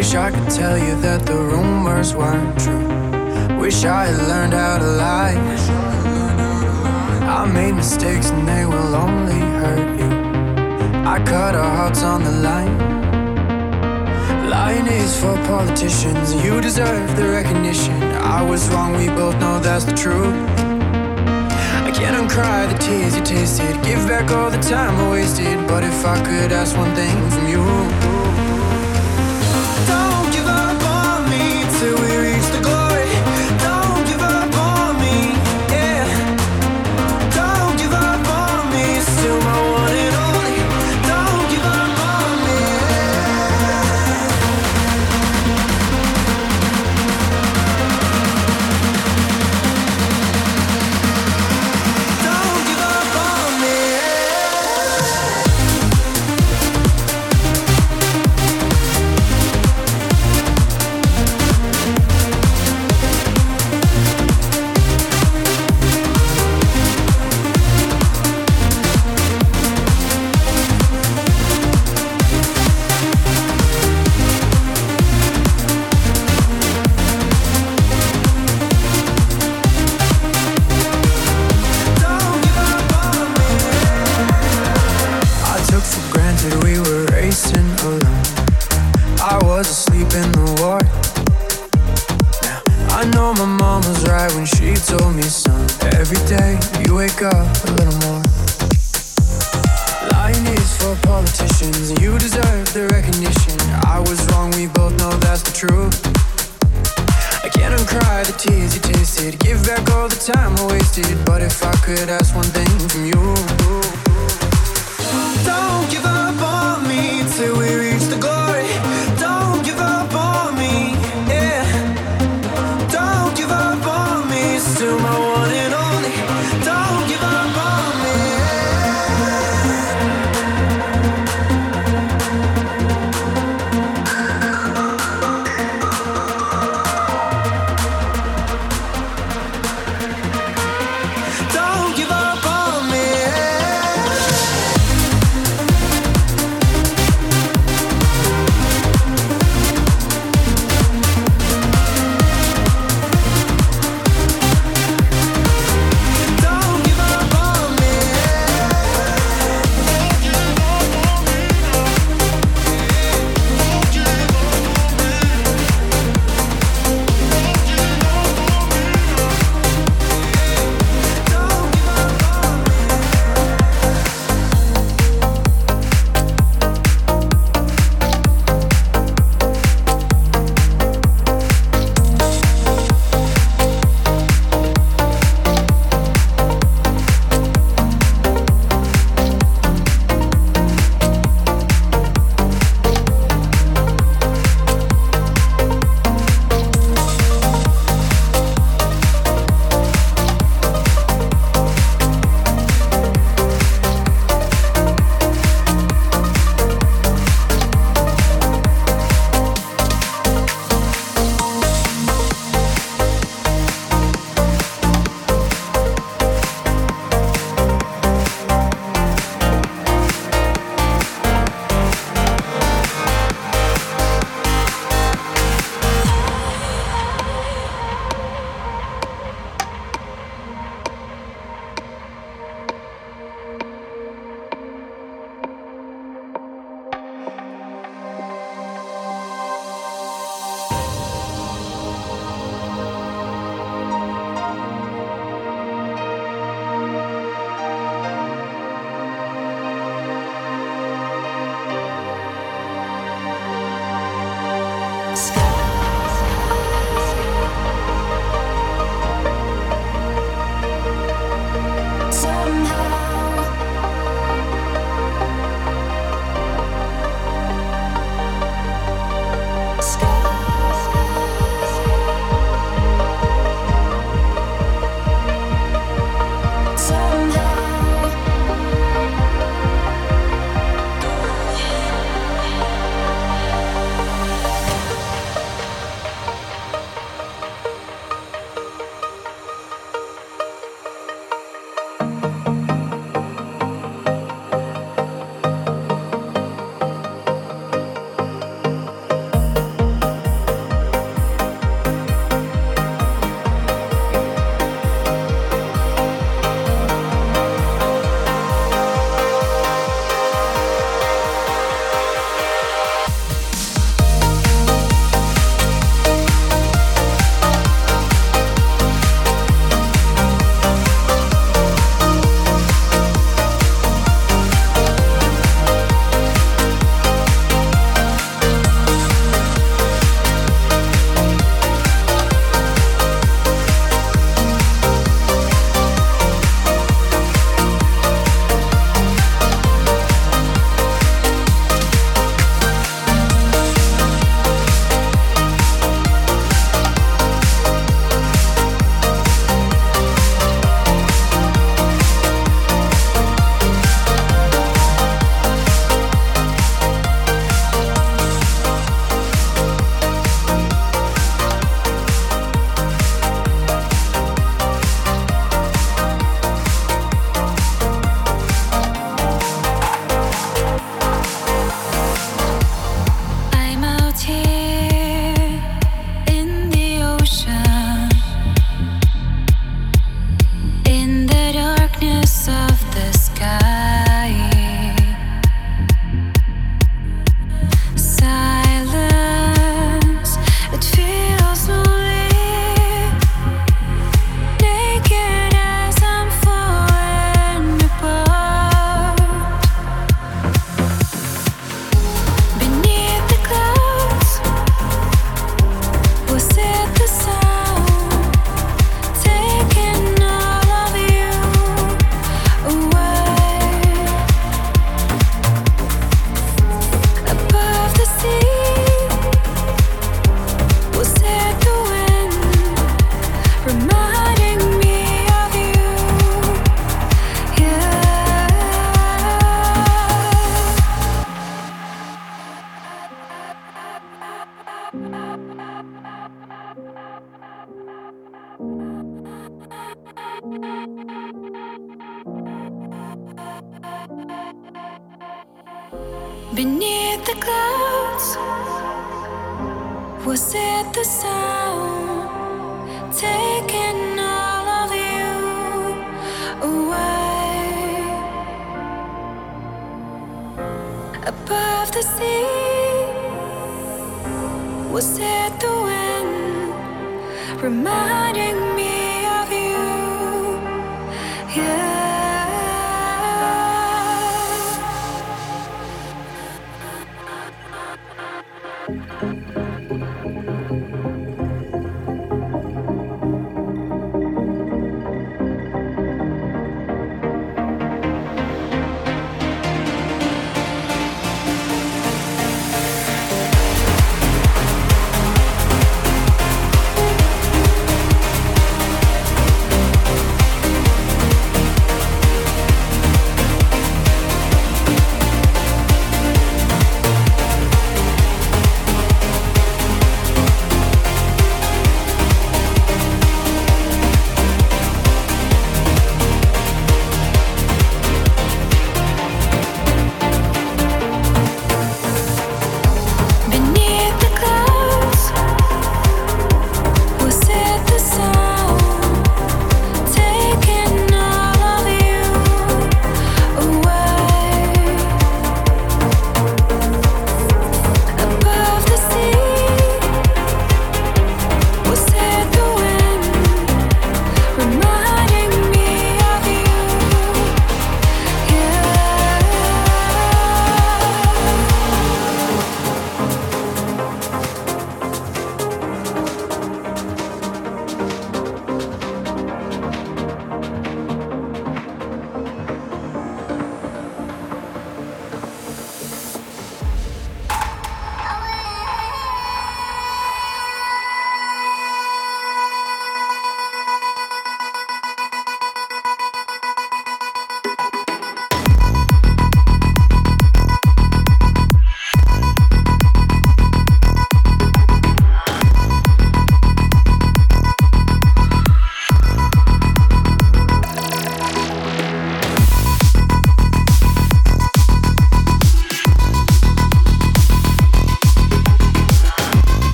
Wish I could tell you that the rumors weren't true. Wish I had learned how to lie. I made mistakes and they will only hurt you. I cut our hearts on the line. Lying is for politicians. You deserve the recognition. I was wrong, we both know that's the truth. I can't uncry the tears you tasted. Give back all the time I wasted. But if I could ask one thing from you, don't give up on me till we reach the glory. Don't give up on me, yeah. Don't give up on me, still my one and only. Don't give up on me, don't give up on me. I took for granted we were racing alone. I was asleep in the ward. Now I know my mom was right when she told me, son, every day you wake up a little more. Lying is for politicians. You deserve the recognition. I was wrong, we both know that's the truth. I can't uncry the tears you tasted. Give back all the time I wasted. But if I could ask one thing from you, don't give up on me till we reach the glory. Don't give up on me, yeah. Don't give up on me, still my one and only. Don't give up on me. Don't give up on me. Beneath the clouds, was it the sound taking all of you away? Above the sea, was it the wind reminding me of you? Yeah.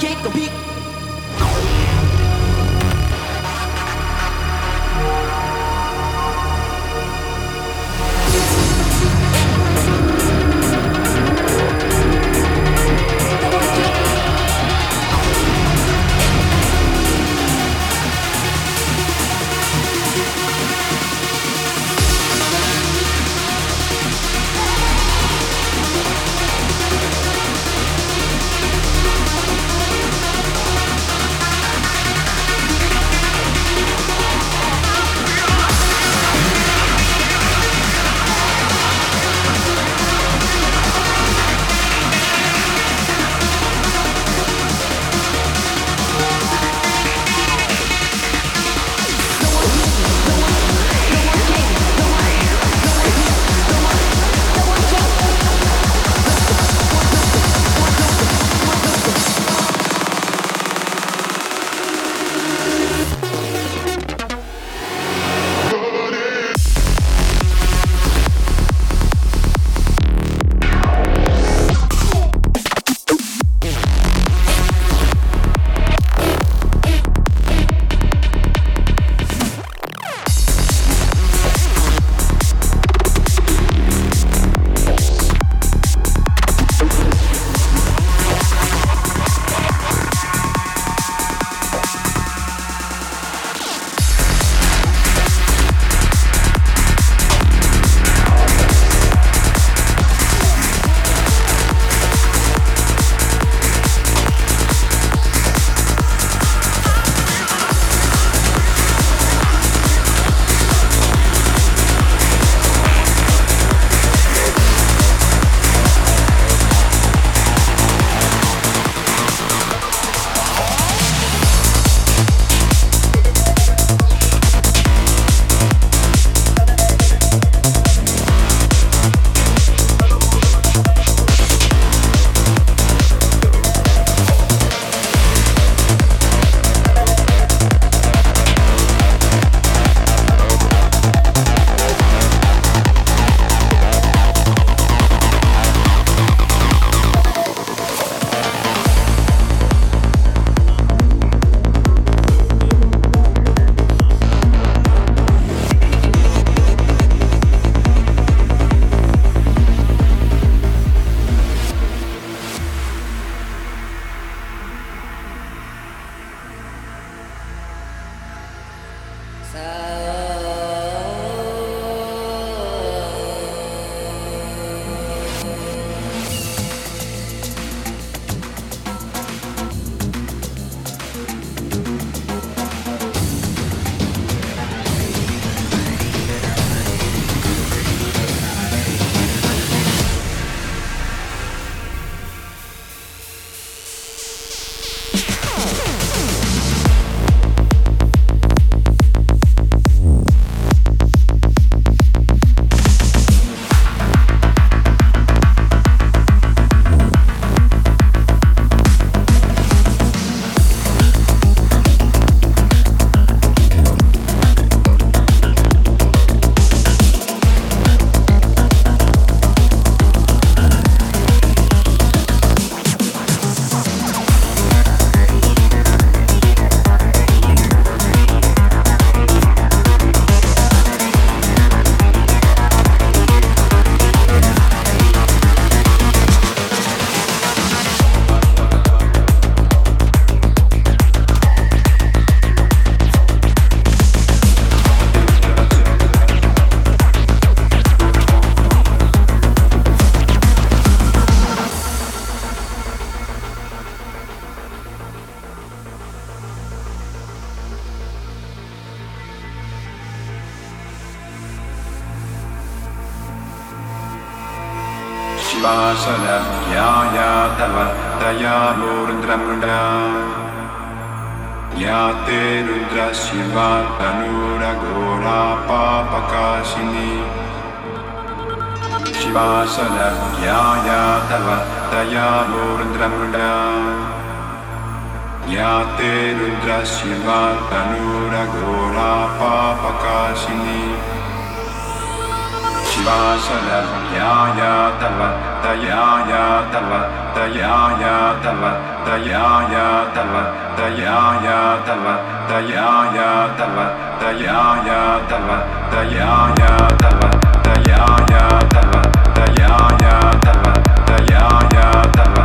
kick a beat. Vasalam Yaya Tava Daya Murundra Munda Yate Rudra Shiva Tanura Gora Papakashini Shiva Salam Yaya Tava Daya Murundra Munda Yate Rudra Shiva Tanura Gora Papakashini Shiva Salam Yaya Tava Daya Tava Daya Tava da ya ya talva da ya ya talva da ya ya talva da ya ya talva da ya ya talva da ya ya talva da ya ya talva da ya ya talva